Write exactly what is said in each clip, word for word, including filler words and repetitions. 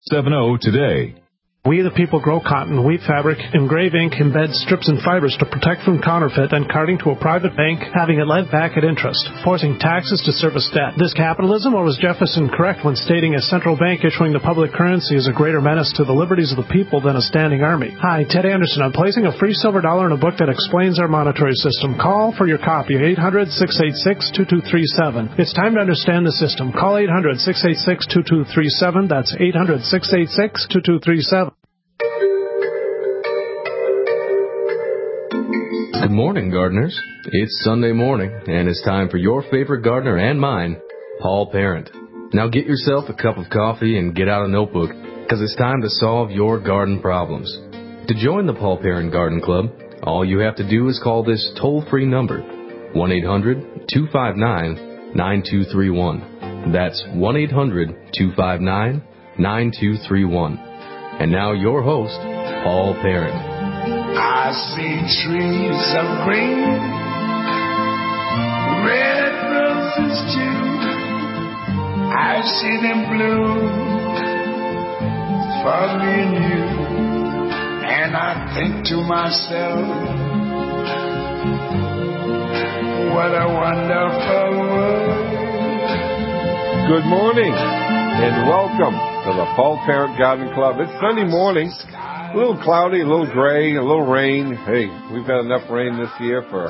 seven zero today. We the people grow cotton, weave fabric, engrave ink, embed strips and fibers to protect from counterfeit and carting to a private bank, having it lent back at interest, forcing taxes to service debt. This capitalism, or was Jefferson correct when stating a central bank issuing the public currency is a greater menace to the liberties of the people than a standing army? Hi, Ted Anderson. I'm placing a free silver dollar in a book that explains our monetary system. Call for your copy, eight hundred, six eight six, two two three seven. It's time to understand the system. Call eight hundred, six eight six, two two three seven. That's eight hundred, six eight six, two two three seven. Good morning, gardeners. It's Sunday morning, and it's time for your favorite gardener and mine, Paul Parent. Now get yourself a cup of coffee and get out a notebook, because it's time to solve your garden problems. To join the Paul Parent Garden Club, all you have to do is call this toll-free number, one eight hundred, two five nine, nine two three one. That's one eight hundred, two five nine, nine two three one. And now your host, Paul Parent. I see trees of green, red roses too. I see them bloom for me and you. And I think to myself, what a wonderful world. Good morning and welcome to the Paul Parent Garden Club. It's Sunday morning. A little cloudy, a little gray, a little rain. Hey, we've had enough rain this year for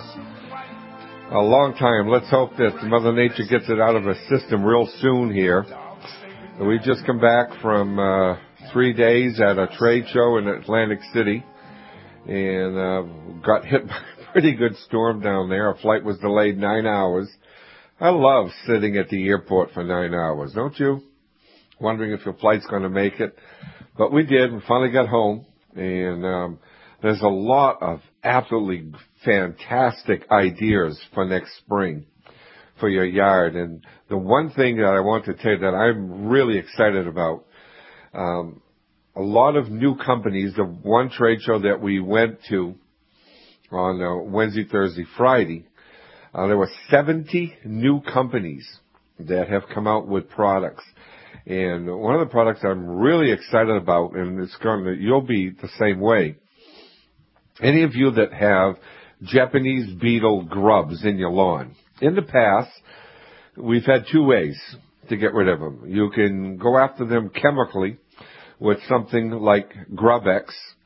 a long time. Let's hope that Mother Nature gets it out of her system real soon here. We've just come back from uh, three days at a trade show in Atlantic City and uh, got hit by a pretty good storm down there. Our flight was delayed nine hours. I love sitting at the airport for nine hours, don't you? Wondering if your flight's going to make it. But we did. We finally got home. And um, there's a lot of absolutely fantastic ideas for next spring for your yard. And the one thing that I want to tell you that I'm really excited about, um, a lot of new companies, the one trade show that we went to on uh, Wednesday, Thursday, Friday, uh, there were seventy new companies that have come out with products. And one of the products I'm really excited about, and it's going to, you'll be the same way. Any of you that have Japanese beetle grubs in your lawn, in the past, we've had two ways to get rid of them. You can go after them chemically with something like GrubX,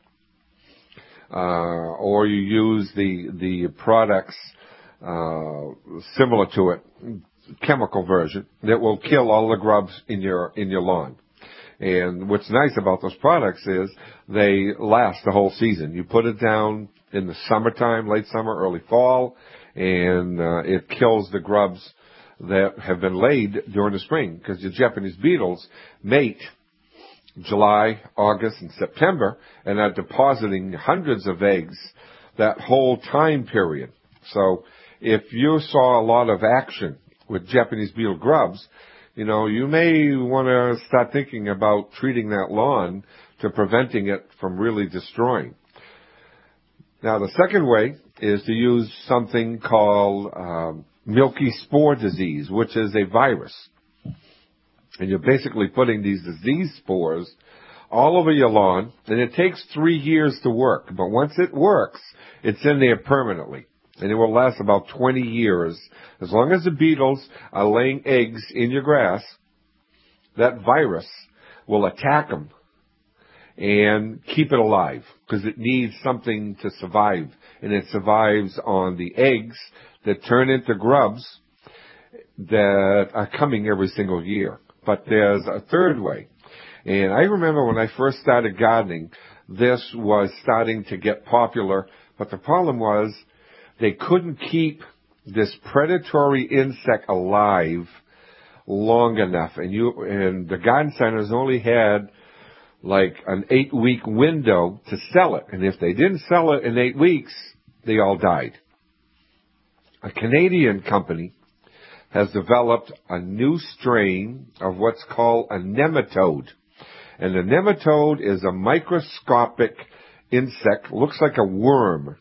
uh, or you use the the products uh, similar to it, chemical version that will kill all the grubs in your in your lawn. And what's nice about those products is they last the whole season. You put it down in the summertime, late summer, early fall, and uh, it kills the grubs that have been laid during the spring, because the Japanese beetles mate July, August, and September, and are depositing hundreds of eggs that whole time period. So if you saw a lot of action with Japanese beetle grubs, you know, you may want to start thinking about treating that lawn to preventing it from really destroying. Now, the second way is to use something called um, milky spore disease, which is a virus. And you're basically putting these disease spores all over your lawn, and it takes three years to work. But once it works, it's in there permanently. And it will last about twenty years. As long as the beetles are laying eggs in your grass, that virus will attack them and keep it alive, because it needs something to survive. And it survives on the eggs that turn into grubs that are coming every single year. But there's a third way. And I remember when I first started gardening, this was starting to get popular. But the problem was, they couldn't keep this predatory insect alive long enough. And you and the garden centers only had like an eight-week window to sell it. And if they didn't sell it in eight weeks, they all died. A Canadian company has developed a new strain of what's called a nematode. And the nematode is a microscopic insect, looks like a worm.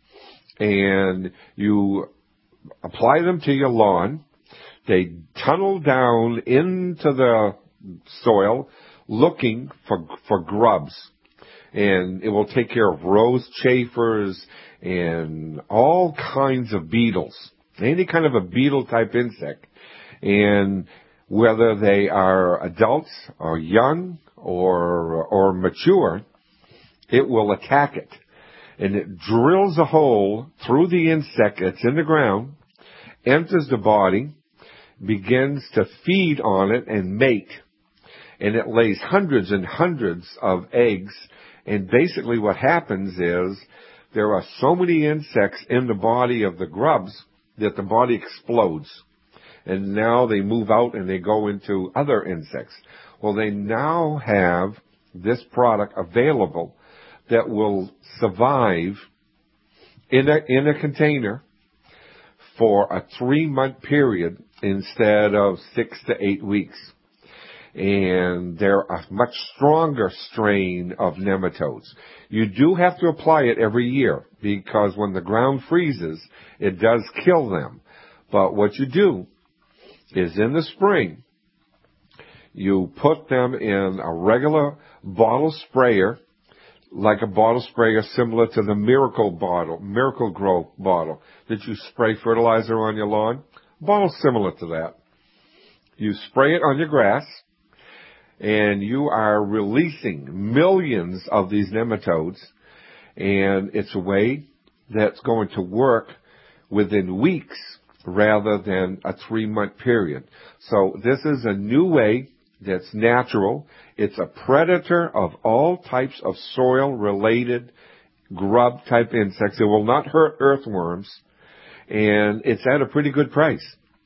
And you apply them to your lawn. They tunnel down into the soil looking for for grubs. And it will take care of rose chafers and all kinds of beetles, any kind of a beetle-type insect. And whether they are adults or young or or mature, it will attack it. And it drills a hole through the insect that's in the ground, enters the body, begins to feed on it and mate. And it lays hundreds and hundreds of eggs. And basically what happens is there are so many insects in the body of the grubs that the body explodes. And now they move out and they go into other insects. Well, they now have this product available that will survive in a, in a container for a three-month period instead of six to eight weeks. And they're a much stronger strain of nematodes. You do have to apply it every year because when the ground freezes, it does kill them. But what you do is in the spring, you put them in a regular bottle sprayer, like a bottle sprayer similar to the Miracle bottle, Miracle Grow bottle that you spray fertilizer on your lawn. Bottle similar to that. You spray it on your grass, and you are releasing millions of these nematodes, and it's a way that's going to work within weeks rather than a three-month period. So this is a new way that's natural. It's a predator of all types of soil-related grub-type insects. It will not hurt earthworms, and it's at a pretty good price.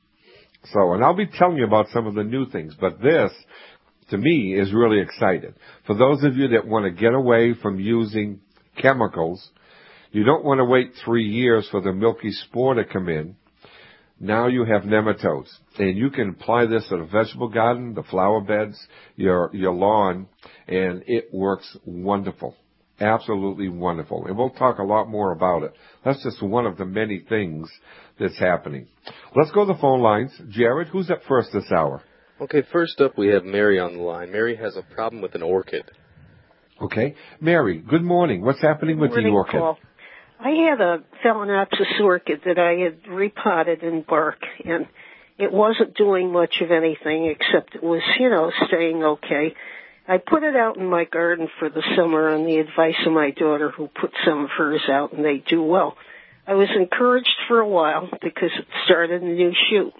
So, and I'll be telling you about some of the new things, but this, to me, is really exciting. For those of you that want to get away from using chemicals, you don't want to wait three years for the milky spore to come in. Now you have nematodes, and you can apply this at a vegetable garden, the flower beds, your your lawn, and it works wonderful. Absolutely wonderful. And we'll talk a lot more about it. That's just one of the many things that's happening. Let's go to the phone lines. Jared, who's up first this hour? Okay, first up we have Mary on the line. Mary has a problem with an orchid. Okay. Mary, good morning. What's happening good with morning, the orchid? Paul. I had a Phalaenopsis orchid that I had repotted in bark, and it wasn't doing much of anything except it was, you know, staying okay. I put it out in my garden for the summer on the advice of my daughter, who put some of hers out, and they do well. I was encouraged for a while because it started a new shoot.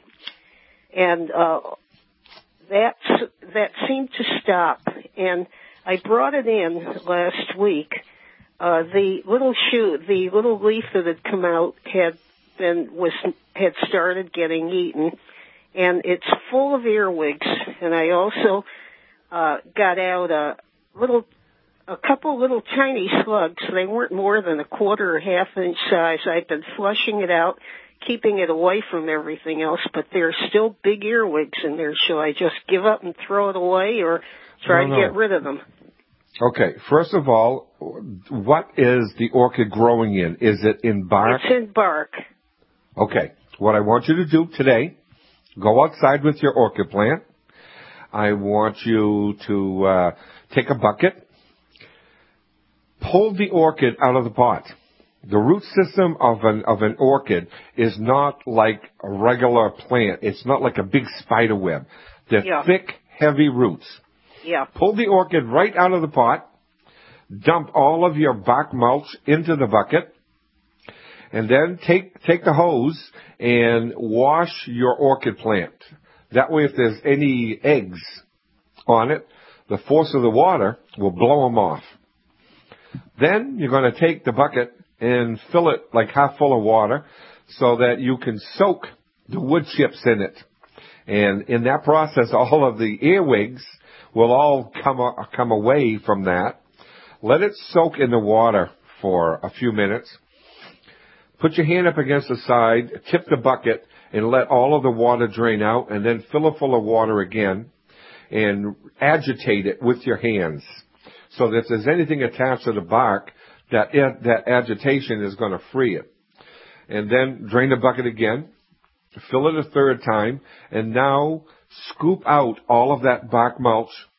And uh, that, that seemed to stop, and I brought it in last week. Uh, the little shoot, the little leaf that had come out had been, was, had started getting eaten, and it's full of earwigs. And I also, uh, got out a little, a couple little tiny slugs. They weren't more than a quarter or half inch size. I've been flushing it out, keeping it away from everything else, but there's still big earwigs in there. Shall I just give up and throw it away, or try no, to no. get rid of them? Okay, first of all, what is the orchid growing in? Is it in bark? It's in bark. Okay, what I want you to do today, go outside with your orchid plant. I want you to uh, take a bucket, pull the orchid out of the pot. The root system of an of an orchid is not like a regular plant. It's not like a big spider web. They're Yeah. thick, heavy roots. Yeah. Pull the orchid right out of the pot, dump all of your bark mulch into the bucket, and then take take the hose and wash your orchid plant. That way, if there's any eggs on it, the force of the water will blow them off. Then you're going to take the bucket and fill it like half full of water so that you can soak the wood chips in it. And in that process, all of the earwigs will all come come away from that. Let it soak in the water for a few minutes. Put your hand up against the side, tip the bucket, and let all of the water drain out, and then fill it full of water again, and agitate it with your hands. So that if there's anything attached to the bark, that that agitation is going to free it. And then drain the bucket again, fill it a third time, and now scoop out all of that bark mulch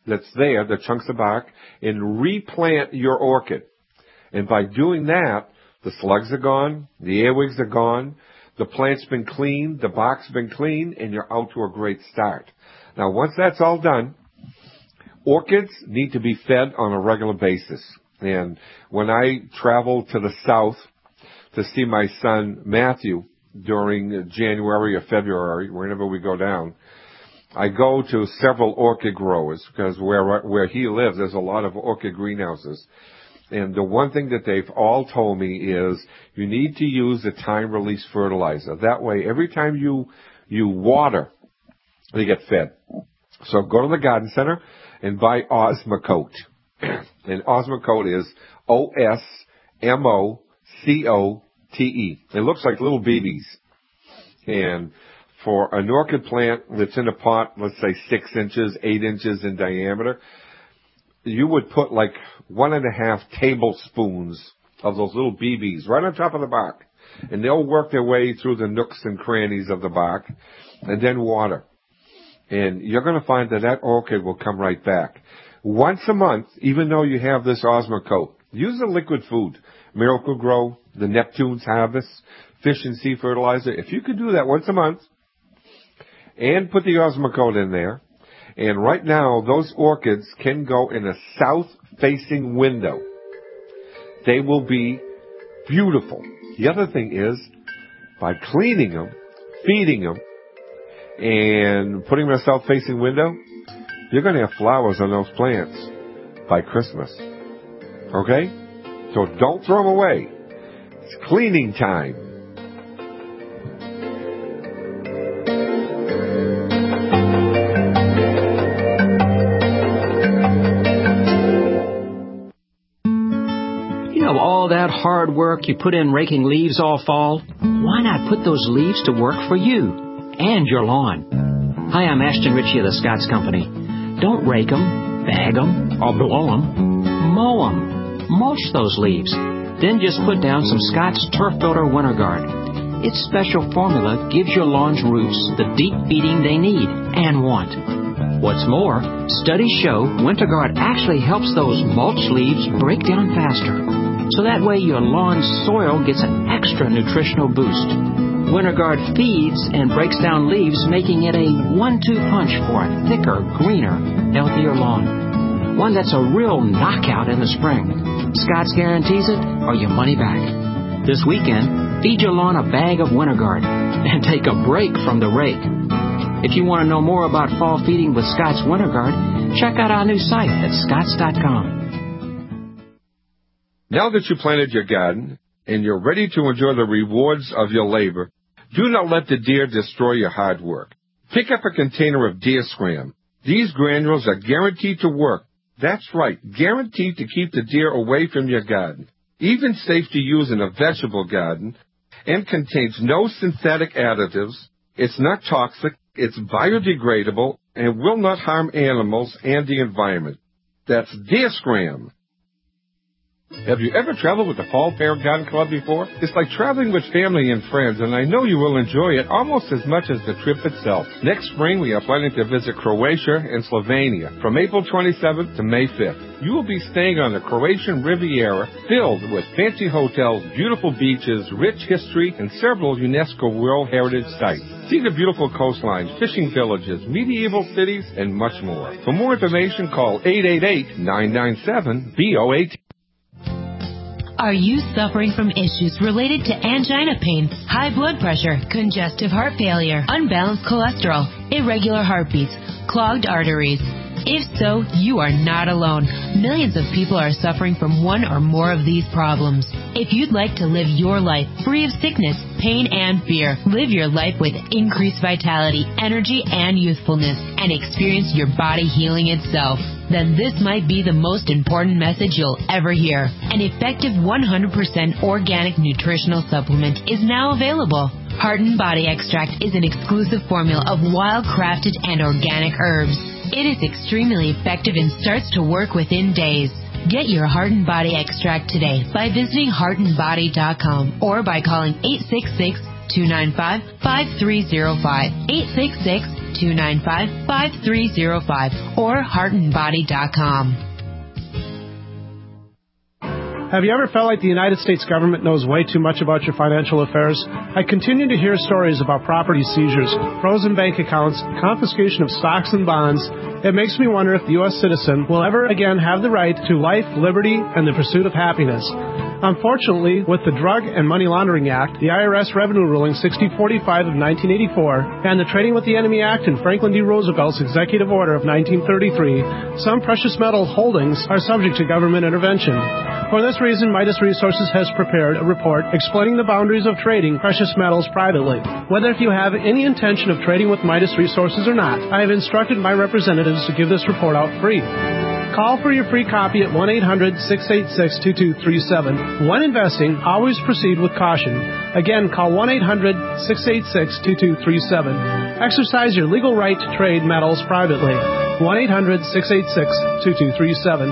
that's there, the chunks of bark, and replant your orchid. And by doing that, the slugs are gone, the airwigs are gone, the plant's been cleaned, the bark's been cleaned, and you're out to a great start. Now, once that's all done, orchids need to be fed on a regular basis. And when I travel to the south to see my son Matthew during January or February, whenever we go down, I go to several orchid growers because where where he lives, there's a lot of orchid greenhouses. And the one thing that they've all told me is you need to use a time-release fertilizer. That way, every time you you water, they get fed. So go to the garden center and buy Osmocote. And Osmocote is O S M O C O T E. It looks like little B Bs. And for an orchid plant that's in a pot, let's say six inches, eight inches in diameter, you would put like one and a half tablespoons of those little B Bs right on top of the bark. And they'll work their way through the nooks and crannies of the bark, and then water. And you're going to find that that orchid will come right back. Once a month, even though you have this Osmocote, use a liquid food. Miracle-Gro, the Neptune's Harvest, fish and sea fertilizer. If you could do that once a month and put the Osmocote in there, and right now those orchids can go in a south-facing window. They will be beautiful. The other thing is, by cleaning them, feeding them, and putting them in a south-facing window, you're going to have flowers on those plants by Christmas. Okay? So don't throw them away. It's cleaning time. You know, all that hard work you put in raking leaves all fall, why not put those leaves to work for you and your lawn? Hi, I'm Ashton Ritchie of the Scotts Company. Don't rake them, bag them, or blow them. Mow them. Mulch those leaves. Then just put down some Scotts Turf Builder Winter Guard. Its special formula gives your lawn's roots the deep feeding they need and want. What's more, studies show Winter Guard actually helps those mulch leaves break down faster. So that way your lawn's soil gets an extra nutritional boost. Winter Guard feeds and breaks down leaves, making it a one two punch for a thicker, greener, healthier lawn. One that's a real knockout in the spring. Scotts guarantees it or your money back. This weekend, feed your lawn a bag of Winter Guard and take a break from the rake. If you want to know more about fall feeding with Scotts Winter Guard, check out our new site at scotts dot com. Now that you planted your garden and you're ready to enjoy the rewards of your labor, do not let the deer destroy your hard work. Pick up a container of Deer Scram. These granules are guaranteed to work. That's right, guaranteed to keep the deer away from your garden. Even safe to use in a vegetable garden, and contains no synthetic additives. It's not toxic, it's biodegradable, and will not harm animals and the environment. That's Deer Scram. Have you ever traveled with the Paul Parent Garden Club before? It's like traveling with family and friends, and I know you will enjoy it almost as much as the trip itself. Next spring, we are planning to visit Croatia and Slovenia from April twenty-seventh to May fifth. You will be staying on the Croatian Riviera, filled with fancy hotels, beautiful beaches, rich history, and several UNESCO World Heritage Sites. See the beautiful coastlines, fishing villages, medieval cities, and much more. For more information, call eight eight eight, nine nine seven, B O A T. Are you suffering from issues related to angina pain, high blood pressure, congestive heart failure, unbalanced cholesterol, irregular heartbeats, clogged arteries? If so, you are not alone. Millions of people are suffering from one or more of these problems. If you'd like to live your life free of sickness, pain, and fear, live your life with increased vitality, energy, and youthfulness, and experience your body healing itself, then this might be the most important message you'll ever hear. An effective one hundred percent organic nutritional supplement is now available. Heart and Body Extract is an exclusive formula of wild-crafted and organic herbs. It is extremely effective and starts to work within days. Get your Heart and Body Extract today by visiting heart and body dot com or by calling eight six six, two nine five, five three zero five, eight six six, two nine five, five three zero five or heart and body dot com. Have you ever felt like the United States government knows way too much about your financial affairs? I continue to hear stories about property seizures, frozen bank accounts, confiscation of stocks and bonds. It makes me wonder if the U S citizen will ever again have the right to life, liberty, and the pursuit of happiness. Unfortunately, with the Drug and Money Laundering Act, the I R S Revenue Ruling sixty forty-five of nineteen eighty-four, and the Trading with the Enemy Act and Franklin D. Roosevelt's Executive Order of nineteen thirty-three, some precious metal holdings are subject to government intervention. For this reason, Midas Resources has prepared a report explaining the boundaries of trading precious metals privately. Whether if you have any intention of trading with Midas Resources or not, I have instructed my representatives to give this report out free. Call for your free copy at one eight hundred, six eight six, two two three seven. When investing, always proceed with caution. Again, call one eight hundred, six eight six, two two three seven. Exercise your legal right to trade metals privately. one eight hundred, six eight six, two two three seven.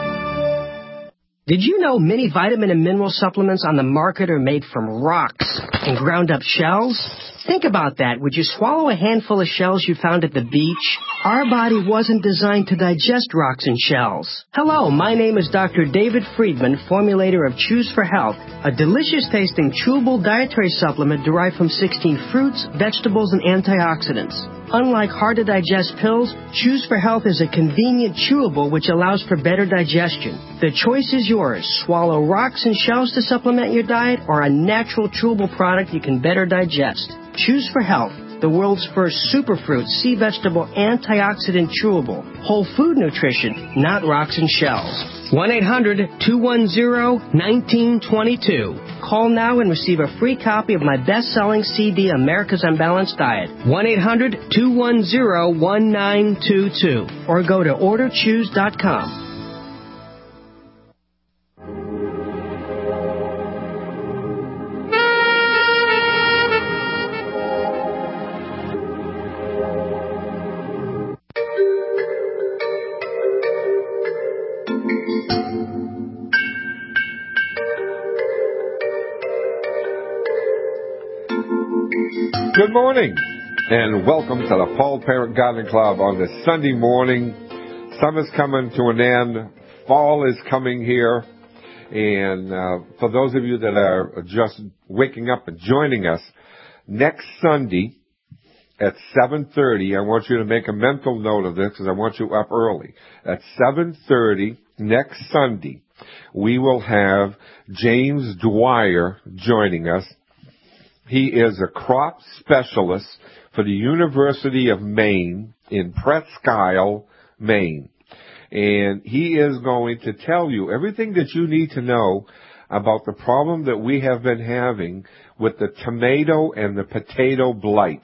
Did you know many vitamin and mineral supplements on the market are made from rocks and ground up shells? Think about that. Would you swallow a handful of shells you found at the beach? Our body wasn't designed to digest rocks and shells. Hello, my name is Doctor David Friedman, formulator of Choose for Health, a delicious-tasting chewable dietary supplement derived from sixteen fruits, vegetables, and antioxidants. Unlike hard-to-digest pills, Choose for Health is a convenient chewable which allows for better digestion. The choice is yours. Swallow rocks and shells to supplement your diet or a natural chewable product you can better digest. Choose for Health, the world's first superfruit, sea vegetable, antioxidant chewable. Whole food nutrition, not rocks and shells. one eight hundred, two one zero, one nine two two. Call now and receive a free copy of my best-selling C D, America's Unbalanced Diet. one eight hundred, two one zero, one nine two two. Or go to order choose dot com. Good morning, and welcome to the Paul Parent Gardening Club on this Sunday morning. Summer's coming to an end. Fall is coming here. And uh, for those of you that are just waking up and joining us, next Sunday at seven thirty, I want you to make a mental note of this because I want you up early. At seven thirty next Sunday, we will have James Dwyer joining us. He is a crop specialist for the University of Maine in Presque Isle, Maine. And he is going to tell you everything that you need to know about the problem that we have been having with the tomato and the potato blight.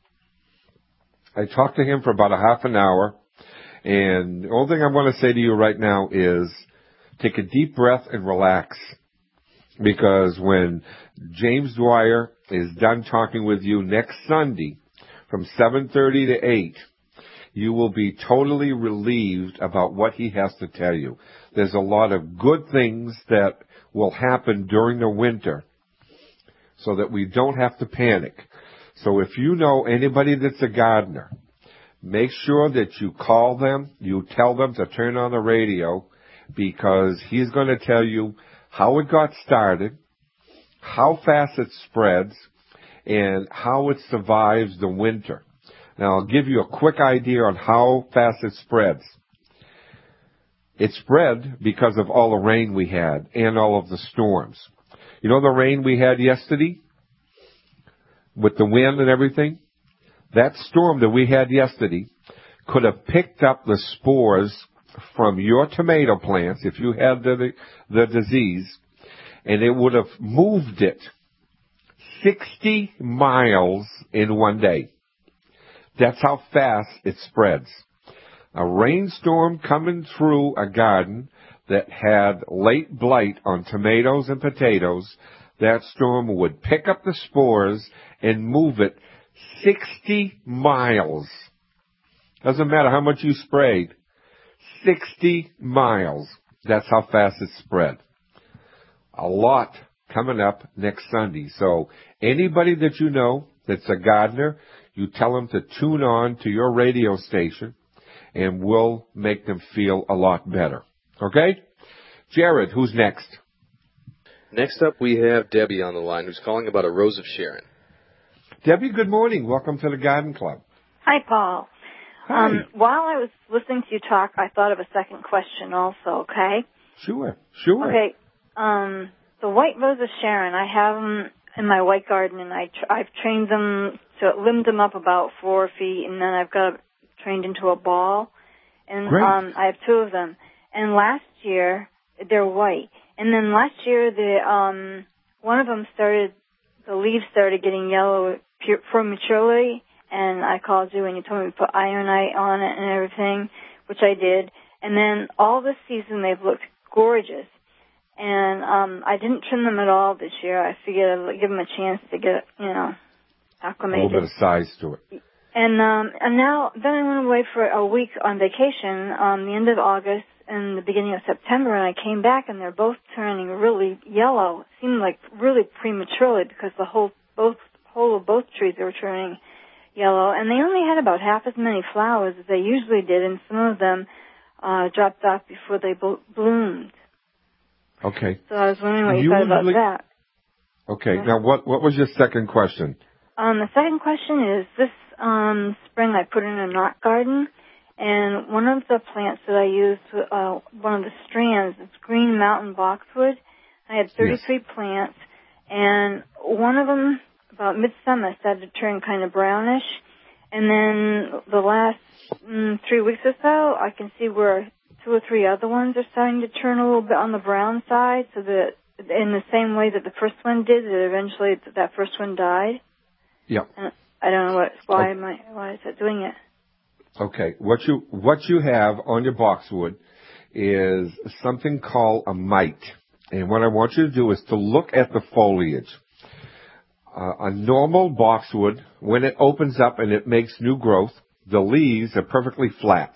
I talked to him for about a half an hour, and the only thing I want to say to you right now is take a deep breath and relax. Because when James Dwyer is done talking with you next Sunday from seven thirty to eight, you will be totally relieved about what he has to tell you. There's a lot of good things that will happen during the winter so that we don't have to panic. So if you know anybody that's a gardener, make sure that you call them, you tell them to turn on the radio, because he's going to tell you how it got started, how fast it spreads, and how it survives the winter. Now, I'll give you a quick idea on how fast it spreads. It spread because of all the rain we had and all of the storms. You know the rain we had yesterday with the wind and everything? That storm that we had yesterday could have picked up the spores from your tomato plants, if you had the, the disease, and it would have moved it sixty miles in one day. That's how fast it spreads. A rainstorm coming through a garden that had late blight on tomatoes and potatoes, that storm would pick up the spores and move it sixty miles. Doesn't matter how much you sprayed. sixty miles. That's how fast it spread. A lot coming up next Sunday. So anybody that you know that's a gardener, You tell them to tune on to your radio station, and we'll make them feel a lot better. Okay? Jared, who's next? Next up, we have Debbie on the line, who's calling about a Rose of Sharon. Debbie, good morning. Welcome to the Garden Club. Hi, Paul. Hi. Um, while I was listening to you talk, I thought of a second question also, okay? Sure, sure. Okay, um, the white Rose of Sharon, I have them in my white garden, and I tr- I've trained them, to limbed them up about four feet, and then I've got it trained into a ball. And Great. um, I have two of them. And last year, they're white. And then last year, the um, one of them started, the leaves started getting yellow prematurely, and I called you and you told me to put ironite on it and everything, which I did. And then all this season, they've looked gorgeous. And um, I didn't trim them at all this year. I figured I'd give them a chance to get, you know, acclimated. A little bit of size to it. And um, and now, then I went away for a week on vacation, um, the end of August and the beginning of September, and I came back, and they're both turning really yellow. It seemed like really prematurely because the whole both whole of both trees were turning yellow, and they only had about half as many flowers as they usually did, and some of them uh, dropped off before they bo- bloomed. Okay. So I was wondering what you Usually, thought about that. Okay. Now, what what was your second question? Um, the second question is, this um, spring I put in a knot garden, and one of the plants that I used, uh, one of the strands, is green mountain boxwood. I had thirty-three yes. plants, and one of them, about midsummer, started to turn kind of brownish. And then the last mm, three weeks or so, I can see where two or three other ones are starting to turn a little bit on the brown side, so that in the same way that the first one did, that eventually that first one died. Yeah. And I don't know what, why am I, why is it doing it? Okay. What you what you have on your boxwood is something called a mite. And what I want you to do is to look at the foliage. Uh, a normal boxwood, when it opens up and it makes new growth, the leaves are perfectly flat.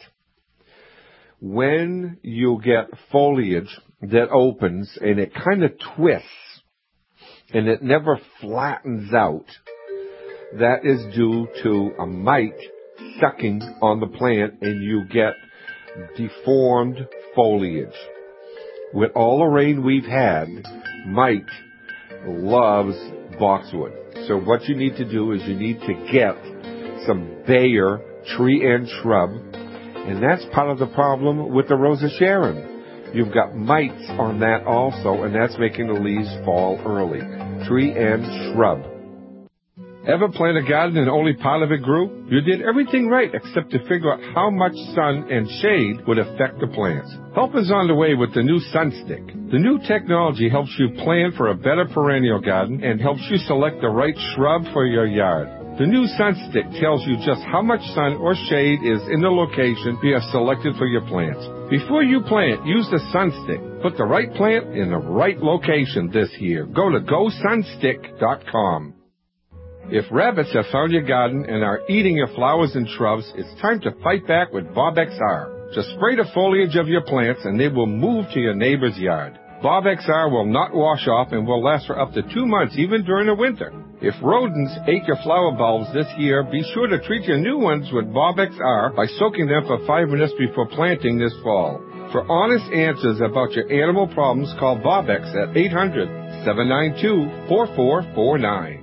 When you get foliage that opens and it kind of twists and it never flattens out, that is due to a mite sucking on the plant, and you get deformed foliage. With all the rain we've had, mite loves boxwood. So what you need to do is you need to get some Bayer tree and shrub, and that's part of the problem with the Rose of Sharon. You've got mites on that also, and that's making the leaves fall early. Tree and shrub. Ever plant a garden and only part of it grew? You did everything right except to figure out how much sun and shade would affect the plants. Help is on the way with the new Sunstick. The new technology helps you plan for a better perennial garden and helps you select the right shrub for your yard. The new Sunstick tells you just how much sun or shade is in the location you have selected for your plants. Before you plant, use the Sunstick. Put the right plant in the right location this year. Go to go sunstick dot com. If rabbits have found your garden and are eating your flowers and shrubs, it's time to fight back with Bob X R. Just spray the foliage of your plants and they will move to your neighbor's yard. Bob X R will not wash off and will last for up to two months, even during the winter. If rodents ate your flower bulbs this year, be sure to treat your new ones with Bob X R by soaking them for five minutes before planting this fall. For honest answers about your animal problems, call Bob X at eight hundred, seven nine two, four four four nine.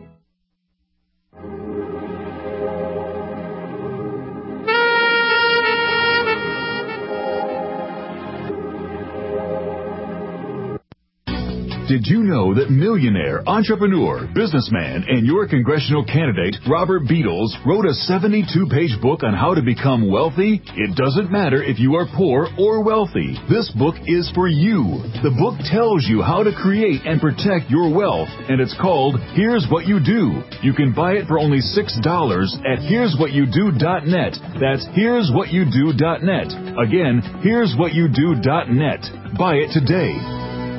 Did you know that millionaire, entrepreneur, businessman, and your congressional candidate, Robert Beadles, wrote a seventy-two page book on how to become wealthy? It doesn't matter if you are poor or wealthy. This book is for you. The book tells you how to create and protect your wealth, and it's called Here's What You Do. You can buy it for only six dollars at here's what you do dot net. That's here's what you do dot net. Again, here's what you do dot net. Buy it today.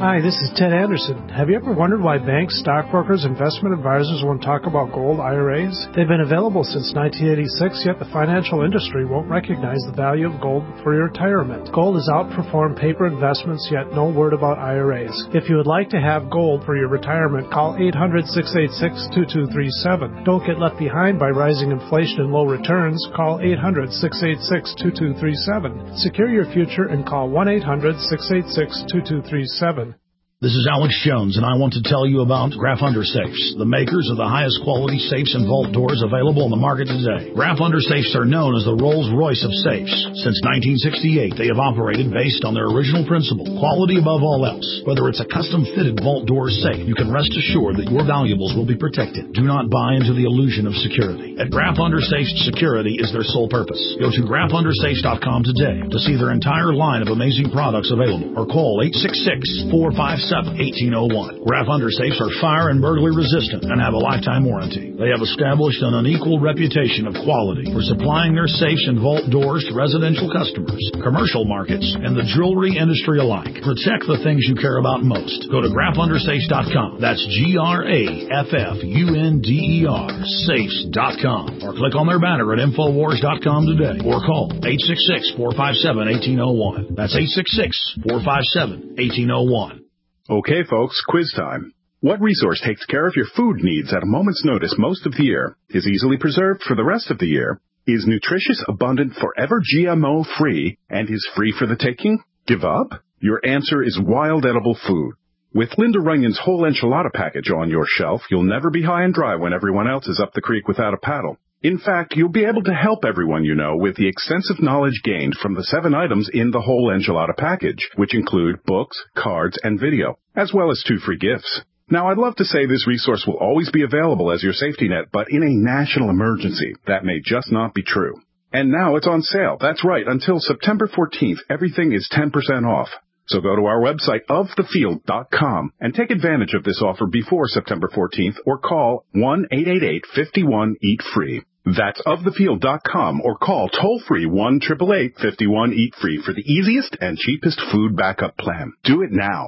Hi, this is Ted Anderson. Have you ever wondered why banks, stockbrokers, investment advisors won't talk about gold I R As? They've been available since nineteen eighty-six, yet the financial industry won't recognize the value of gold for your retirement. Gold has outperformed paper investments, yet no word about I R As. If you would like to have gold for your retirement, call eight hundred, six eight six, two two three seven. Don't get left behind by rising inflation and low returns. Call eight hundred, six eight six, two two three seven. Secure your future and call one eight hundred, six eight six, two two three seven. This is Alex Jones, and I want to tell you about Graf Undersafes, the makers of the highest quality safes and vault doors available on the market today. Graf Undersafes are known as the Rolls-Royce of safes. Since nineteen sixty-eight, they have operated based on their original principle, quality above all else. Whether it's a custom-fitted vault door safe, you can rest assured that your valuables will be protected. Do not buy into the illusion of security. At Graf Undersafes, security is their sole purpose. Go to graf undersafes dot com today to see their entire line of amazing products available, or call eight six six, four five seven, eighteen oh one. Graf Undersafes are fire and burglary resistant and have a lifetime warranty. They have established an unequaled reputation of quality for supplying their safes and vault doors to residential customers, commercial markets, and the jewelry industry alike. Protect the things you care about most. Go to graf undersafes dot com. That's G R A F F U N D E R, safes dot com. Or click on their banner at infowars dot com today. Or call eight six six, four five seven, one eight oh one. That's eight six six, four five seven, one eight oh one. Okay, folks, quiz time. What resource takes care of your food needs at a moment's notice most of the year, is easily preserved for the rest of the year, is nutritious, abundant, forever G M O-free, and is free for the taking? Give up? Your answer is wild edible food. With Linda Runyon's whole enchilada package on your shelf, you'll never be high and dry when everyone else is up the creek without a paddle. In fact, you'll be able to help everyone you know with the extensive knowledge gained from the seven items in the whole enchilada package, which include books, cards, and video, as well as two free gifts. Now, I'd love to say this resource will always be available as your safety net, but in a national emergency, that may just not be true. And now it's on sale. That's right. Until September fourteenth, everything is ten percent off. So go to our website, of the field dot com, and take advantage of this offer before September fourteenth, or call one eight eight eight, five one, eat free. That's of the field dot com, or call toll-free one eight eight eight, five one, eat free for the easiest and cheapest food backup plan. Do it now.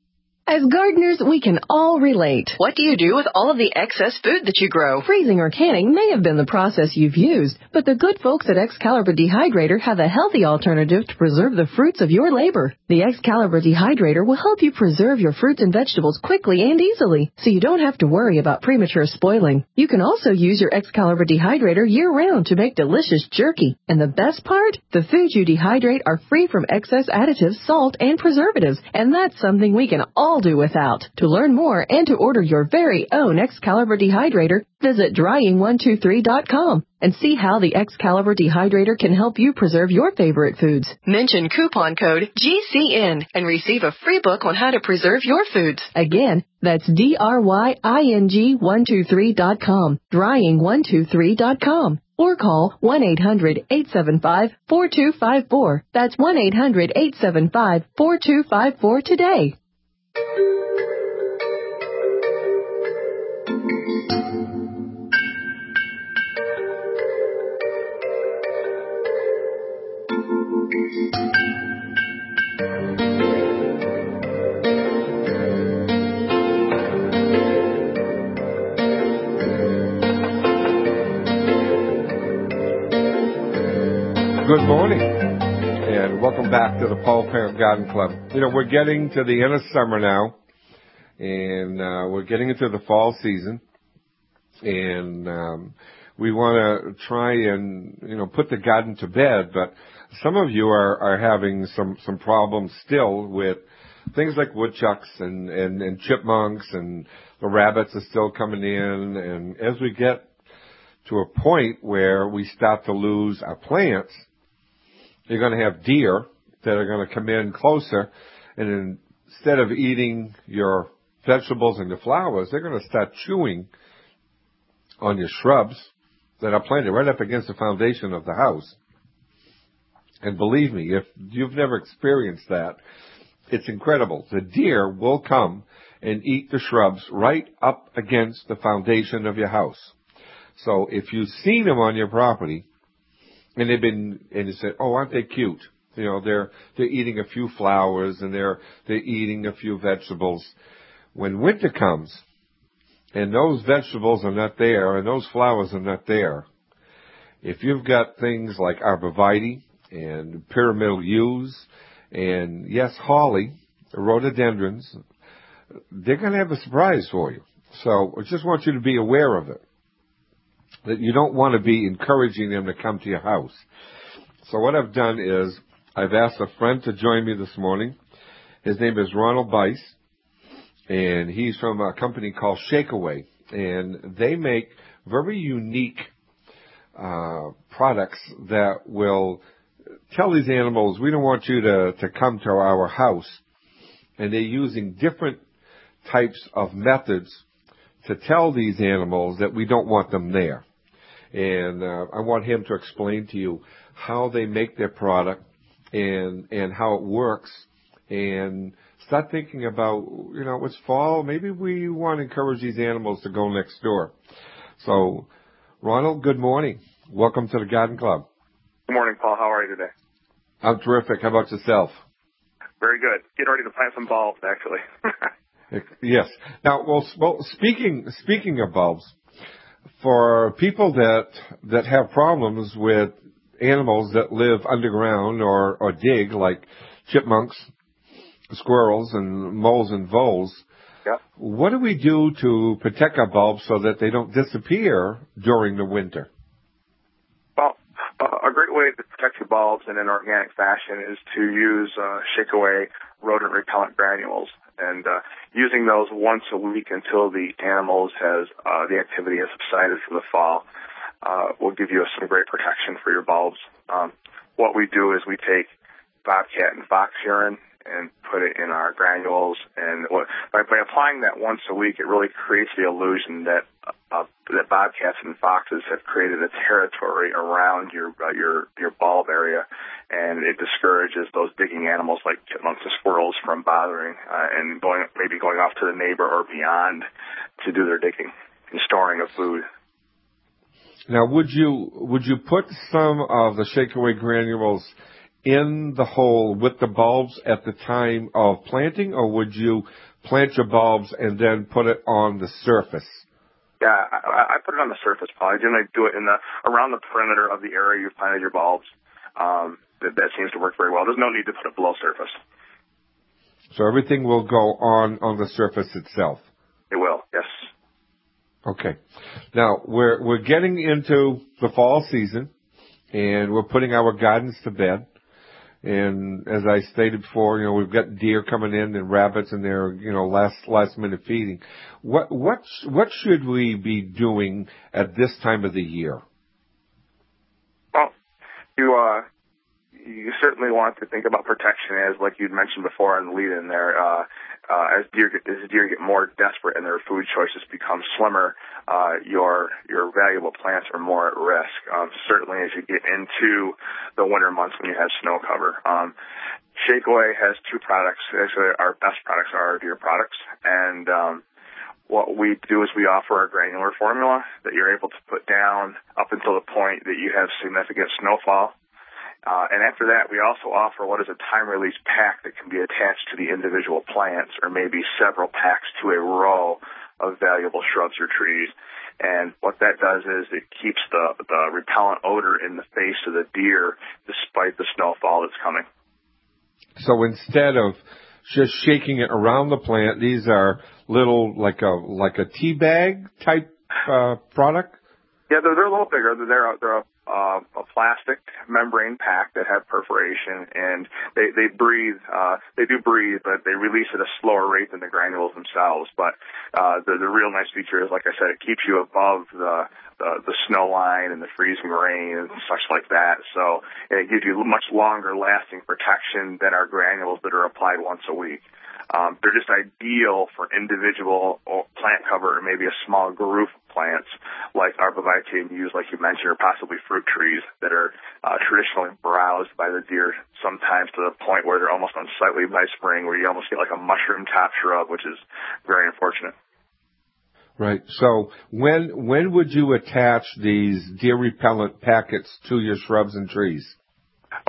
As gardeners, we can all relate. What do you do with all of the excess food that you grow? Freezing or canning may have been the process you've used, but the good folks at Excalibur Dehydrator have a healthy alternative to preserve the fruits of your labor. The Excalibur Dehydrator will help you preserve your fruits and vegetables quickly and easily, so you don't have to worry about premature spoiling. You can also use your Excalibur Dehydrator year-round to make delicious jerky. And the best part? The foods you dehydrate are free from excess additives, salt, and preservatives, and that's something we can all do without. To learn more and to order your very own Excalibur Dehydrator, visit drying one two three dot com and see how the Excalibur Dehydrator can help you preserve your favorite foods. Mention coupon code G C N and receive a free book on how to preserve your foods. Again, that's D R Y I N G one two three dot com, drying one two three dot com. Or call one eight hundred, eight seven five, four two five four. That's one eight hundred, eight seven five, four two five four today. Good morning, and welcome back to the Paul Parent Garden Club. You know, we're getting to the end of summer now, and uh, we're getting into the fall season, and um, we want to try and, you know, put the garden to bed, but some of you are, are having some, some problems still with things like woodchucks and, and, and chipmunks, and the rabbits are still coming in, and as we get to a point where we start to lose our plants, you're going to have deer that are going to come in closer, and instead of eating your vegetables and your flowers, they're going to start chewing on your shrubs that are planted right up against the foundation of the house. And believe me, if you've never experienced that, it's incredible. The deer will come and eat the shrubs right up against the foundation of your house. So if you've seen them on your property, and they've been, and you said, oh, aren't they cute? You know, they're they're eating a few flowers and they're they're eating a few vegetables. When winter comes and those vegetables are not there and those flowers are not there, if you've got things like arborvitae and pyramidal yews and, yes, holly, rhododendrons, they're going to have a surprise for you. So I just want you to be aware of it, that you don't want to be encouraging them to come to your house. So what I've done is I've asked a friend to join me this morning. His name is Ronald Bice, and he's from a company called Shakeaway, and they make very unique uh, products that will tell these animals, we don't want you to, to come to our house. And they're using different types of methods to tell these animals that we don't want them there. And uh, I want him to explain to you how they make their product and and how it works. And start thinking about, you know, it's fall. Maybe we want to encourage these animals to go next door. So, Ronald, good morning. Welcome to the Garden Club. Good morning, Paul. How are you today? I'm terrific. How about yourself? Very good. Getting ready to plant some bulbs, actually. Yes. Now, well, well, speaking speaking of bulbs, for people that that have problems with animals that live underground or, or dig, like chipmunks, squirrels, and moles and voles, yeah. What do we do to protect our bulbs so that they don't disappear during the winter? Well, uh, a great way to protect your bulbs in an organic fashion is to use uh, Shakeaway rodent repellent granules. And uh, using those once a week until the animals has uh, the activity has subsided for the fall uh, will give you some great protection for your bulbs. Um, what we do is we take bobcat and fox urine and put it in our granules, and what, by, by applying that once a week, it really creates the illusion that uh, that bobcats and foxes have created a territory around your uh, your your bulb area, and it discourages those digging animals like chipmunks and squirrels from bothering uh, and going maybe going off to the neighbor or beyond to do their digging and storing of food. Now, would you would you put some of the Shakeaway granules in the hole with the bulbs at the time of planting, or would you plant your bulbs and then put it on the surface? Yeah, I, I put it on the surface, Paul. I generally do it in the around the perimeter of the area you've planted your bulbs. Um, that, that seems to work very well. There's no need to put it below surface. So everything will go on on the surface itself. It will, yes. Okay. Now we're we're getting into the fall season, and we're putting our gardens to bed. And as I stated before, you know, we've got deer coming in and rabbits, and they're, you know, last last minute feeding. What what what should we be doing at this time of the year? Well, you uh, you certainly want to think about protection, as like you'd mentioned before on the lead in there. Uh, uh, as deer get, as deer get more desperate and their food choices become slimmer, uh, your your valuable plants are more at risk. Um, certainly, as you get into the winter months when you have snow cover. Um, Shakeaway has two products. Actually, our best products are our deer products, and um, what we do is we offer a granular formula that you're able to put down up until the point that you have significant snowfall. Uh, and after that, we also offer what is a time-release pack that can be attached to the individual plants, or maybe several packs to a row of valuable shrubs or trees. And what that does is it keeps the, the repellent odor in the face of the deer despite the snowfall that's coming. So instead of just shaking it around the plant, these are little, like a like a tea bag type uh, product? Yeah, they're, they're a little bigger. They're a, they're a, uh, a plastic membrane pack that have perforation, and they, they breathe. Uh, they do breathe, but they release at a slower rate than the granules themselves. But uh, the, the real nice feature is, like I said, it keeps you above the, the, the snow line and the freezing rain and such like that. So it gives you much longer lasting protection than our granules that are applied once a week. Um, they're just ideal for individual plant cover, or maybe a small group of plants like arborvitae and yews, like you mentioned, or possibly fruit trees that are uh, traditionally browsed by the deer, sometimes to the point where they're almost unsightly by spring, where you almost get like a mushroom top shrub, which is very unfortunate. Right. So when when would you attach these deer repellent packets to your shrubs and trees? Well,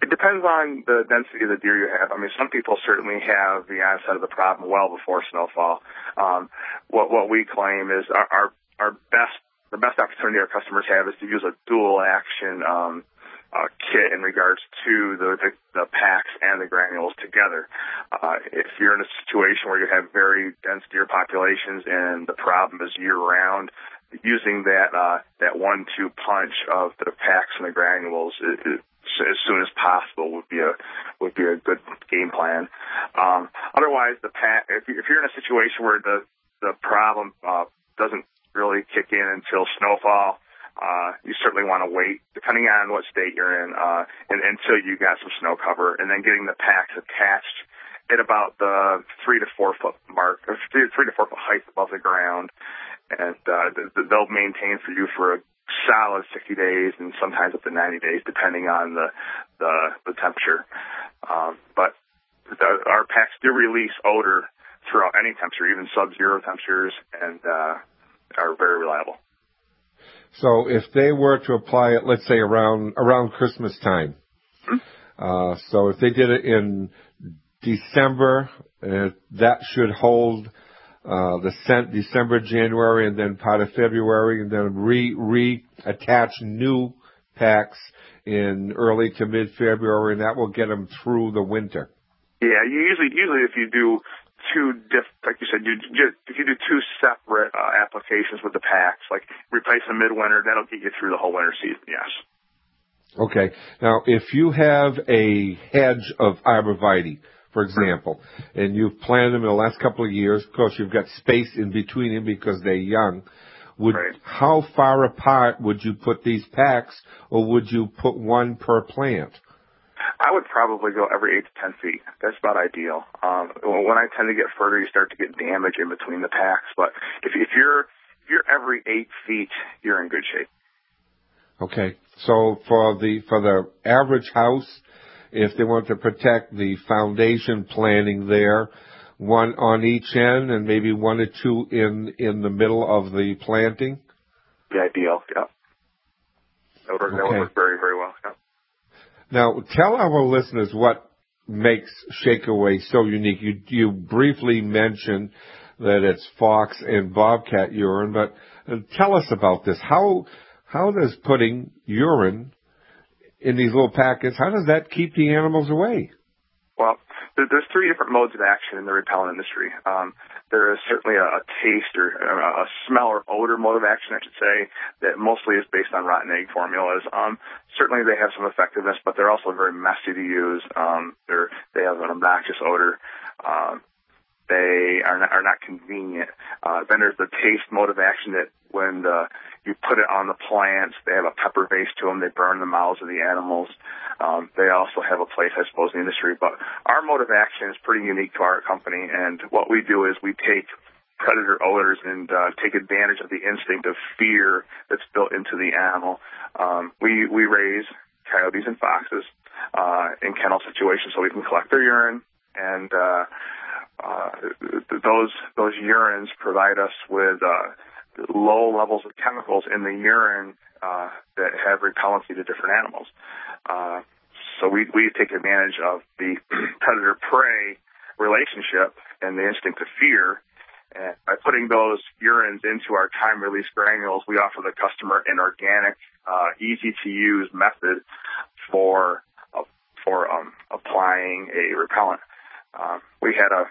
It depends on the density of the deer you have. I mean, some people certainly have the onset of the problem well before snowfall. Um, what what we claim is our our, our best the best opportunity our customers have is to use a dual action um, uh, kit in regards to the, the the packs and the granules together. Uh, if you're in a situation where you have very dense deer populations and the problem is year round, using that uh, that one two punch of the packs and the granules is, is, as soon as possible would be a would be a good game plan. Um, otherwise, the pack, if, you, if you're in a situation where the the problem uh, doesn't really kick in until snowfall, uh, you certainly want to wait, depending on what state you're in, uh, and, until you got some snow cover, and then getting the packs attached at about the three to four foot mark, or three, three to four foot height above the ground, and uh, they'll maintain for you for a solid sixty days, and sometimes up to ninety days, depending on the the, the temperature. Um, but the, our packs do release odor throughout any temperature, even sub-zero temperatures, and uh, are very reliable. So if they were to apply it, let's say around around Christmas time, mm-hmm. uh, so if they did it in December, uh, that should hold uh, the scent December, January, and then part of February, and then re re-attach new packs in early to mid-February, and that will get them through the winter. Yeah, you usually usually if you do two diff, like you said, you just, if you do two separate uh, applications with the packs, like replace the midwinter, that'll get you through the whole winter season. Yes. Okay. Now, if you have a hedge of arborvitae, for example, and you've planted them in the last couple of years, of course you've got space in between them because they're young. Would right. How far apart would you put these packs, or would you put one per plant? I would probably go every eight to ten feet. That's about ideal. Um, when I tend to get further, you start to get damage in between the packs. But if, if you're if you're every eight feet, you're in good shape. Okay. So for the for the average house, if they want to protect the foundation planting there, one on each end and maybe one or two in in the middle of the planting. The ideal. Yeah. That would, okay. that would work very very well. Yeah. Now, tell our listeners what makes Shakeaway so unique. You, you briefly mentioned that it's fox and bobcat urine, but tell us about this. How how does putting urine in these little packets, how does that keep the animals away? Well, there's three different modes of action in the repellent industry. Um, there is certainly a, a taste or a smell or odor mode of action, I should say, that mostly is based on rotten egg formulas. Um, certainly they have some effectiveness, but they're also very messy to use. Um, they're, they have an obnoxious odor. Um, they are not, are not convenient. Uh, then there's the taste mode of action that when the, you put it on the plants, they have a pepper base to them. They burn the mouths of the animals. Um, they also have a place, I suppose, in the industry. But our mode of action is pretty unique to our company. And what we do is we take predator odors and uh, take advantage of the instinct of fear that's built into the animal. Um, we, we raise coyotes and foxes uh, in kennel situations so we can collect their urine. And uh, uh, those those urines provide us with uh, low levels of chemicals in the urine uh, that have repellency to different animals. Uh, so we, we take advantage of the predator-prey relationship and the instinct of fear. And by putting those urines into our time-release granules, we offer the customer an organic, uh, easy-to-use method for uh, for um, applying a repellent. Uh, we had a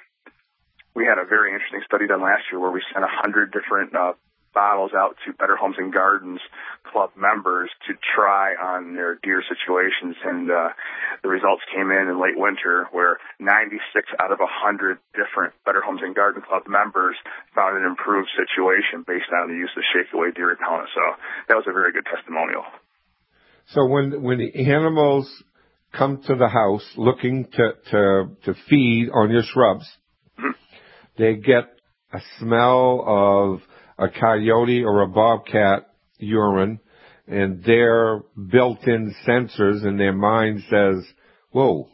we had a very interesting study done last year where we sent a hundred different uh, bottles out to Better Homes and Gardens Club members to try on their deer situations, and uh, the results came in in late winter where ninety-six out of one hundred different Better Homes and Garden Club members found an improved situation based on the use of Shakeaway deer repellent. So that was a very good testimonial. So when when the animals come to the house looking to to, to feed on your shrubs, mm-hmm. they get a smell of a coyote or a bobcat urine, and their built-in sensors in their mind says, whoa,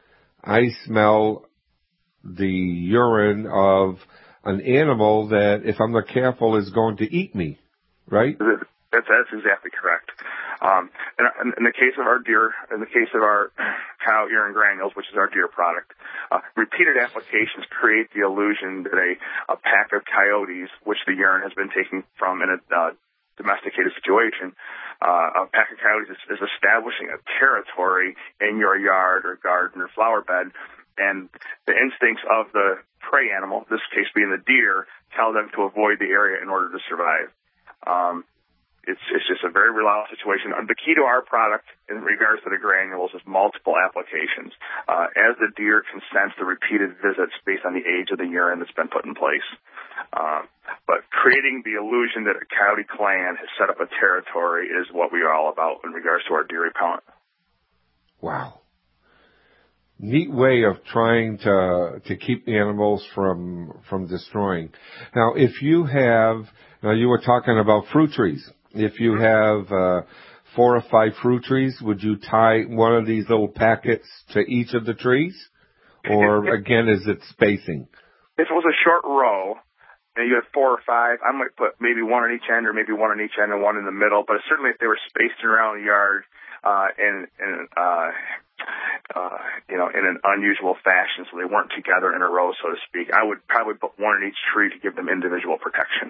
I smell the urine of an animal that, if I'm not careful, is going to eat me, right? That's, that's exactly correct. Um, in, in the case of our deer, in the case of our cow urine granules, which is our deer product, uh, repeated applications create the illusion that a, a pack of coyotes, which the urine has been taken from in a uh, domesticated situation, uh, a pack of coyotes is, is establishing a territory in your yard or garden or flower bed, and the instincts of the prey animal, this case being the deer, tell them to avoid the area in order to survive. Um, it's, it's just a very reliable situation. The key to our product in regards to the granules is multiple applications. Uh, as the deer consents to repeated visits based on the age of the urine that's been put in place. Uh, but creating the illusion that a coyote clan has set up a territory is what we are all about in regards to our deer repellent. Wow. Neat way of trying to to keep animals from from destroying. Now, if you have, now you were talking about fruit trees. If you have uh, four or five fruit trees, would you tie one of these little packets to each of the trees? Or, again, is it spacing? If it was a short row, and you had four or five, I might put maybe one on each end or maybe one on each end and one in the middle. But certainly if they were spaced around the yard uh, in, in uh, uh, you know, in an unusual fashion, so they weren't together in a row, so to speak, I would probably put one in each tree to give them individual protection.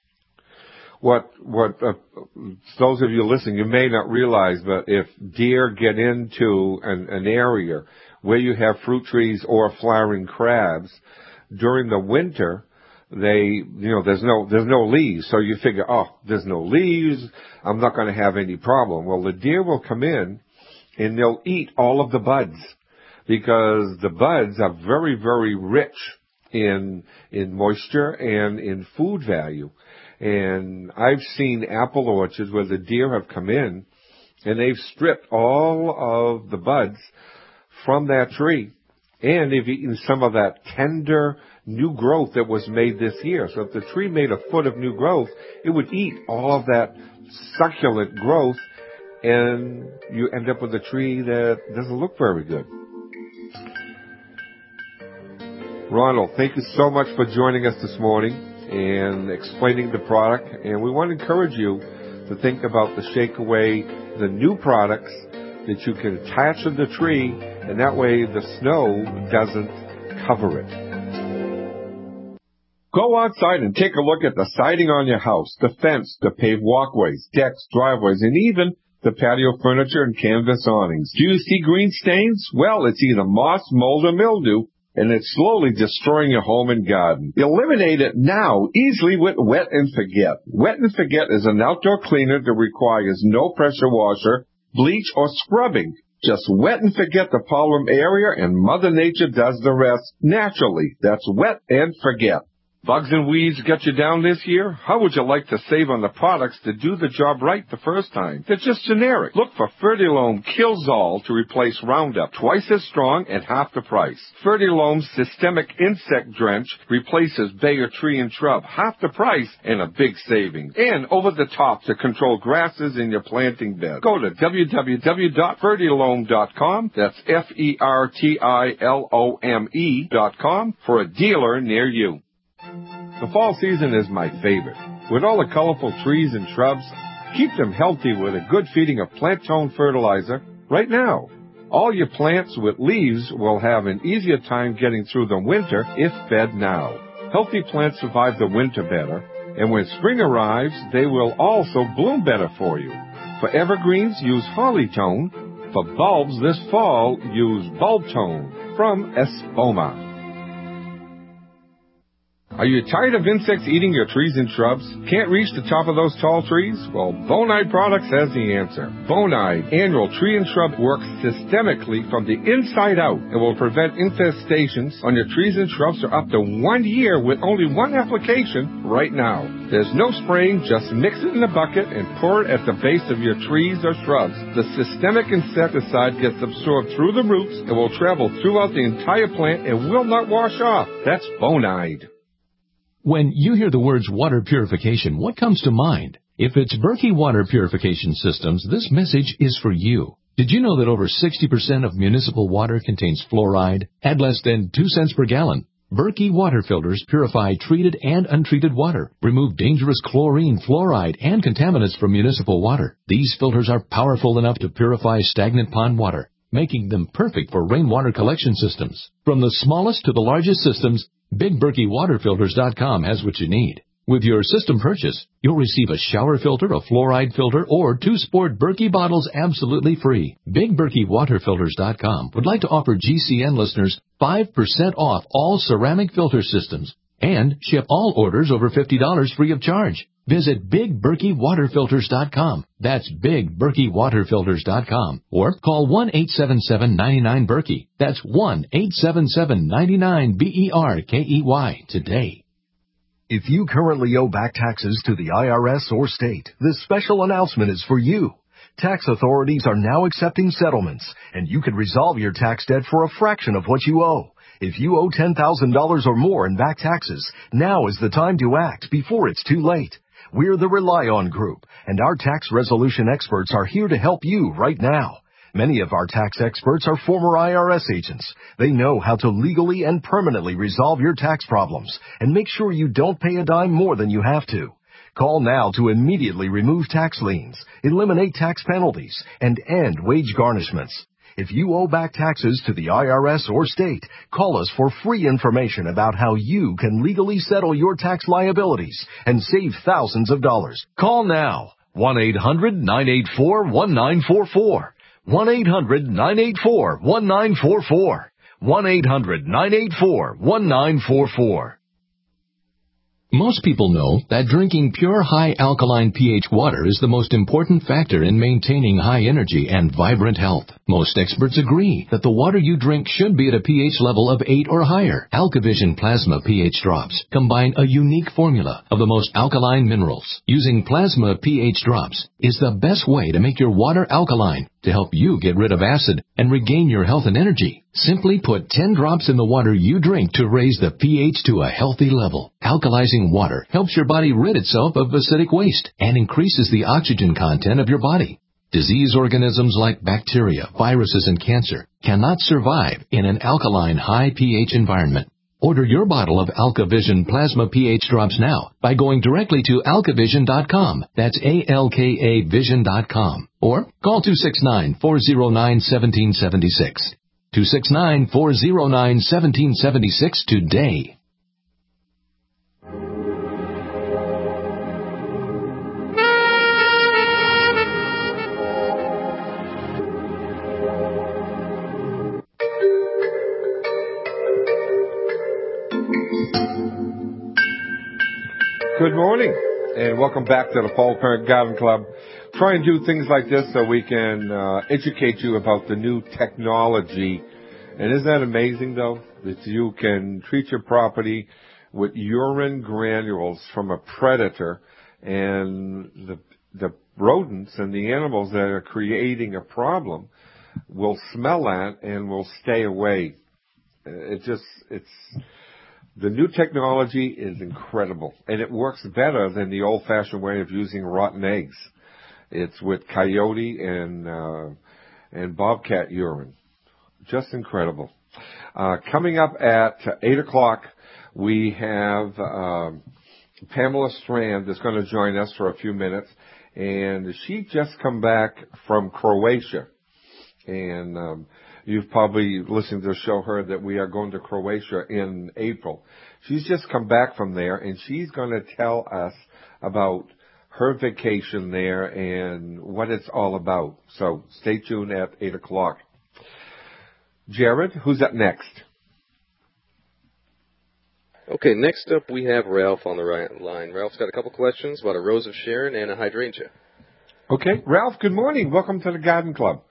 What, what, uh, those of you listening, you may not realize, but if deer get into an, an area where you have fruit trees or flowering crabs, during the winter, they, you know, there's no, there's no leaves. So you figure, oh, there's no leaves, I'm not going to have any problem. Well, the deer will come in and they'll eat all of the buds because the buds are very, very rich in, in moisture and in food value. And I've seen apple orchards where the deer have come in and they've stripped all of the buds from that tree. And they've eaten some of that tender new growth that was made this year. So if the tree made a foot of new growth, it would eat all of that succulent growth, and you end up with a tree that doesn't look very good. Ronald, thank you so much for joining us this morning and explaining the product. And we want to encourage you to think about the Shake Away, the new products that you can attach to the tree, and that way the snow doesn't cover it. Go outside and take a look at the siding on your house, the fence, the paved walkways, decks, driveways, and even the patio furniture and canvas awnings. Do you see green stains? Well, it's either moss, mold, or mildew, and it's slowly destroying your home and garden. Eliminate it now easily with Wet and Forget. Wet and Forget is an outdoor cleaner that requires no pressure washer, bleach, or scrubbing. Just wet and forget the problem area, and Mother Nature does the rest naturally. That's Wet and Forget. Bugs and weeds get you down this year? How would you like to save on the products that do the job right the first time? They're just generic. Look for Fertilome Killzall to replace Roundup, twice as strong and half the price. Fertilome's Systemic Insect Drench replaces Bayer tree and shrub, half the price and a big savings. And over the top to control grasses in your planting bed. Go to w w w dot fertilome dot com. That's F E R T I L O M E dot com for a dealer near you. The fall season is my favorite. With all the colorful trees and shrubs, keep them healthy with a good feeding of Plant Tone fertilizer right now. All your plants with leaves will have an easier time getting through the winter if fed now. Healthy plants survive the winter better, and when spring arrives, they will also bloom better for you. For evergreens, use Holly Tone. For bulbs this fall, use Bulb Tone from Espoma. Are you tired of insects eating your trees and shrubs? Can't reach the top of those tall trees? Well, Bonide Products has the answer. Bonide Annual Tree and Shrub works systemically from the inside out and will prevent infestations on your trees and shrubs for up to one year with only one application right now. There's no spraying, just mix it in a bucket and pour it at the base of your trees or shrubs. The systemic insecticide gets absorbed through the roots and will travel throughout the entire plant and will not wash off. That's Bonide. When you hear the words water purification, what comes to mind? If it's Berkey Water Purification Systems, this message is for you. Did you know that over sixty percent of municipal water contains fluoride at less than two cents per gallon? Berkey water filters purify treated and untreated water, remove dangerous chlorine, fluoride, and contaminants from municipal water. These filters are powerful enough to purify stagnant pond water, making them perfect for rainwater collection systems. From the smallest to the largest systems, Big Berkey Water Filters dot com has what you need. With your system purchase, you'll receive a shower filter, a fluoride filter, or two sport Berkey bottles absolutely free. Big Berkey Water Filters dot com would like to offer G C N listeners five percent off all ceramic filter systems and ship all orders over fifty dollars free of charge. Visit Big Berkey Water Filters dot com. That's Big Berkey Water Filters dot com. Or call one eight seven seven, nine nine, Berkey. That's one eight seven seven, nine nine, B E R K E Y today. If you currently owe back taxes to the I R S or state, this special announcement is for you. Tax authorities are now accepting settlements, and you can resolve your tax debt for a fraction of what you owe. If you owe ten thousand dollars or more in back taxes, now is the time to act before it's too late. We're the Rely On Group, and our tax resolution experts are here to help you right now. Many of our tax experts are former I R S agents. They know how to legally and permanently resolve your tax problems and make sure you don't pay a dime more than you have to. Call now to immediately remove tax liens, eliminate tax penalties, and end wage garnishments. If you owe back taxes to the I R S or state, call us for free information about how you can legally settle your tax liabilities and save thousands of dollars. Call now, one eight hundred, nine eight four, one nine four four. one eight hundred, nine eight four, one nine four four. one eight hundred, nine eight four, one nine four four. Most people know that drinking pure high alkaline pH water is the most important factor in maintaining high energy and vibrant health. Most experts agree that the water you drink should be at a pH level of eight or higher. AlkaVision Plasma pH drops combine a unique formula of the most alkaline minerals. Using Plasma pH drops is the best way to make your water alkaline to help you get rid of acid and regain your health and energy. Simply put ten drops in the water you drink to raise the pH to a healthy level. Alkalizing water helps your body rid itself of acidic waste and increases the oxygen content of your body. Disease organisms like bacteria, viruses, and cancer cannot survive in an alkaline high pH environment. Order your bottle of AlkaVision Plasma pH drops now by going directly to alka vision dot com. That's A L K A vision dot com. Or call two six nine, four zero nine, one seven seven six. two six nine, four zero nine, one seven seven six today. Good morning, and welcome back to the Paul Parent Garden Club. Try and do things like this so we can uh, educate you about the new technology. And isn't that amazing, though, that you can treat your property with urine granules from a predator, and the the rodents and the animals that are creating a problem will smell that and will stay away. It just, it's... The new technology is incredible, and it works better than the old-fashioned way of using rotten eggs. It's with coyote and uh, and bobcat urine. Just incredible. Uh, coming up at eight o'clock, we have uh, Pamela Strand that's going to join us for a few minutes, and she just come back from Croatia. And um, you've probably listened to the show heard that we are going to Croatia in April. She's just come back from there, and she's going to tell us about her vacation there and what it's all about. So stay tuned at eight o'clock. Jared, who's up next? Okay, next up we have Ralph on the right line. Ralph's got a couple questions about a Rose of Sharon and a hydrangea. Okay, Ralph, good morning. Welcome to the Garden Club.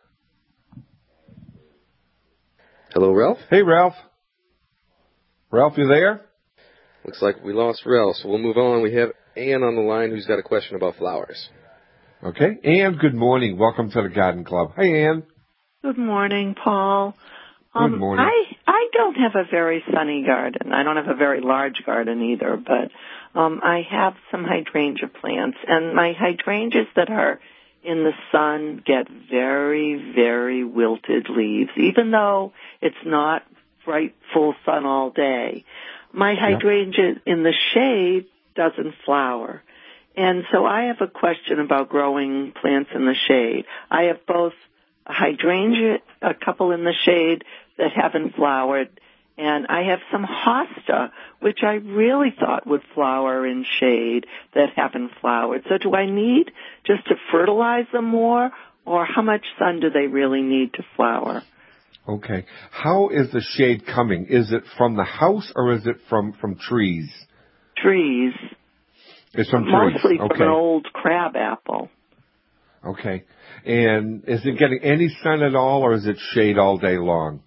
Hello, Ralph. Hey, Ralph. Ralph, you there? Looks like we lost Ralph, so we'll move on. We have Ann on the line who's got a question about flowers. Okay. Ann, good morning. Welcome to the Garden Club. Hey, Ann. Good morning, Paul. Good um, morning. I, I don't have a very sunny garden. I don't have a very large garden either, but um, I have some hydrangea plants, and my hydrangeas that are in the sun get very, very wilted leaves, even though it's not bright, full sun all day. My hydrangea yeah. in the shade doesn't flower. And so I have a question about growing plants in the shade. I have both a hydrangea, a couple in the shade that haven't flowered, and I have some hosta, which I really thought would flower in shade that haven't flowered. So do I need just to fertilize them more, or how much sun do they really need to flower? Okay. How is the shade coming? Is it from the house or is it from, from trees? Trees. It's from Mostly trees. Okay. from an old crab apple. Okay. And is it getting any sun at all, or is it shade all day long?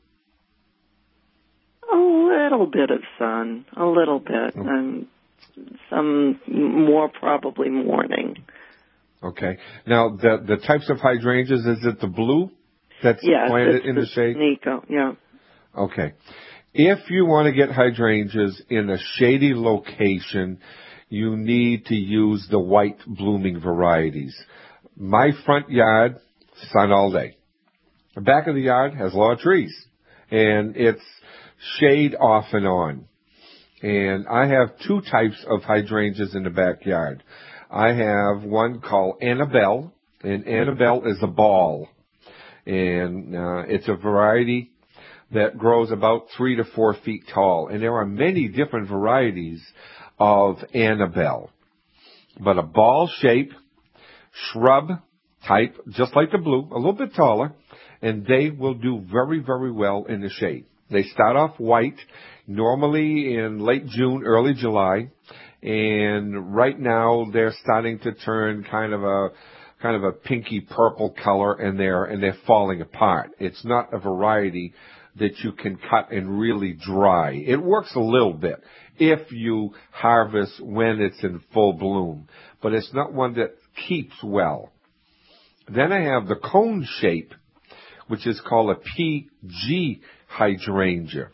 A little bit of sun, a little bit, oh. and some more probably morning. Okay. Now, the the types of hydrangeas, is it the blue that's yes, planted in the, the shade? Nico, yeah. Okay. If you want to get hydrangeas in a shady location, you need to use the white blooming varieties. My front yard, sun all day. The back of the yard has a lot of trees, and it's shade off and on. And I have two types of hydrangeas in the backyard. I have one called Annabelle, and Annabelle is a ball. And uh, it's a variety that grows about three to four feet tall. And there are many different varieties of Annabelle. But a ball shape, shrub type, just like the blue, a little bit taller, and they will do very, very well in the shade. They start off white, normally in late June, early July, and right now they're starting to turn kind of a kind of a pinky purple color, and they're and they're falling apart. It's not a variety that you can cut and really dry. It works a little bit if you harvest when it's in full bloom, but it's not one that keeps well. Then I have the cone shape, which is called a P G hydrangea.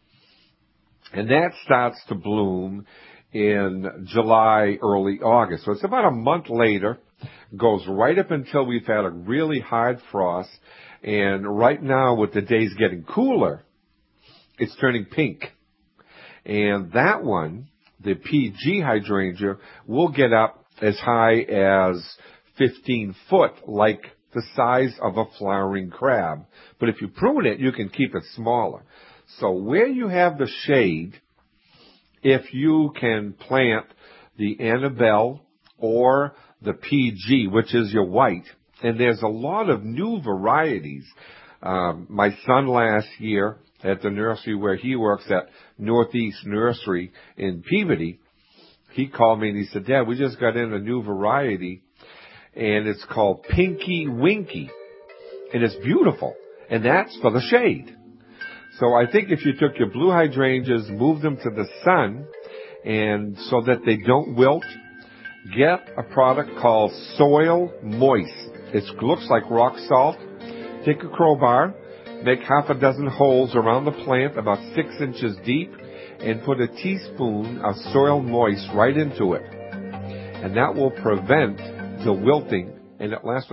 And that starts to bloom in July, early August. So it's about a month later, goes right up until we've had a really hard frost. And right now, with the days getting cooler, it's turning pink. And that one, the P G hydrangea, will get up as high as fifteen foot, like the size of a flowering crab. But if you prune it, you can keep it smaller. So where you have the shade, if you can plant the Annabelle or the P G, which is your white, and there's a lot of new varieties. Um, my son last year at the nursery where he works at Northeast Nursery in Peabody, he called me and he said, Dad, we just got in a new variety, and it's called Pinky Winky, and it's beautiful, and that's for the shade. So I think if you took your blue hydrangeas, moved them to the sun, and so that they don't wilt, get a product called Soil Moist. It looks like rock salt. Take a crowbar, make half a dozen holes around the plant about six inches deep, and put a teaspoon of Soil Moist right into it. And that will prevent the wilting, and it lasts